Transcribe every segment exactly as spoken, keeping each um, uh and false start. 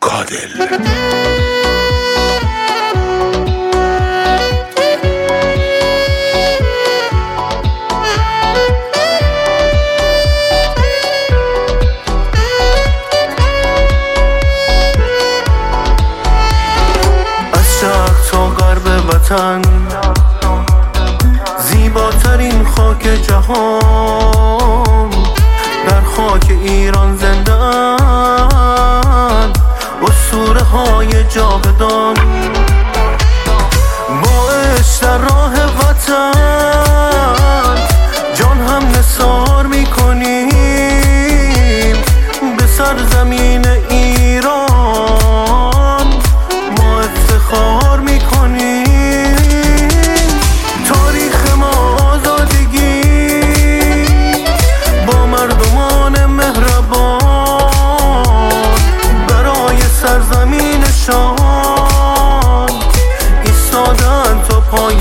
کادل. وطن زیباترین خاک جهان، در خاک ایران زنده اند اسطوره های جاودان. با عشق در راه وطن جان هم نثار میکنیم، به سرزمین ایران ما افتخار میکنیم. ایستادن تا پای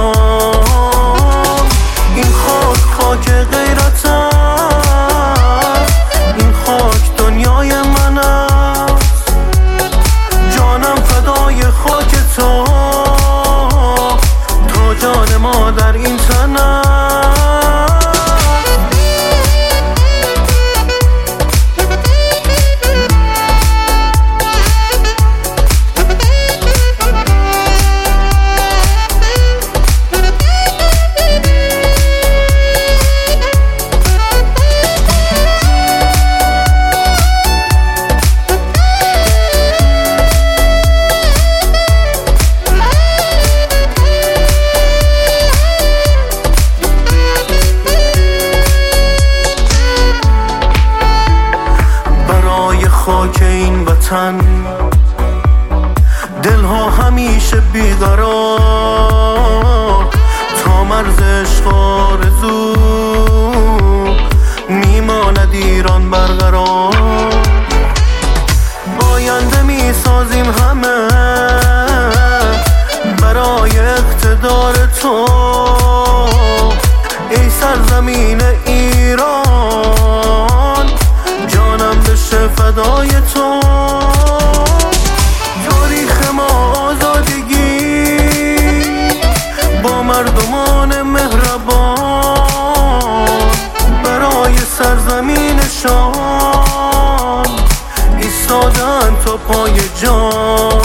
جان، این خاک خاک غیرت است، این خاک دنیای من است. جانم فدای خاک تو، تا جان ما در این تن است. خاک این وطن دلها همیشه بیقرار، تا مرز عشق آرزو میماند ایران برقرار. آینده میسازیم همه برای اقتدار تو، ای سرزمین ایران جانم بشه فدای تو. تاریخ ما آزادگی با مردمان مهربان، برای سرزمینشان ایستادن تا پای جان.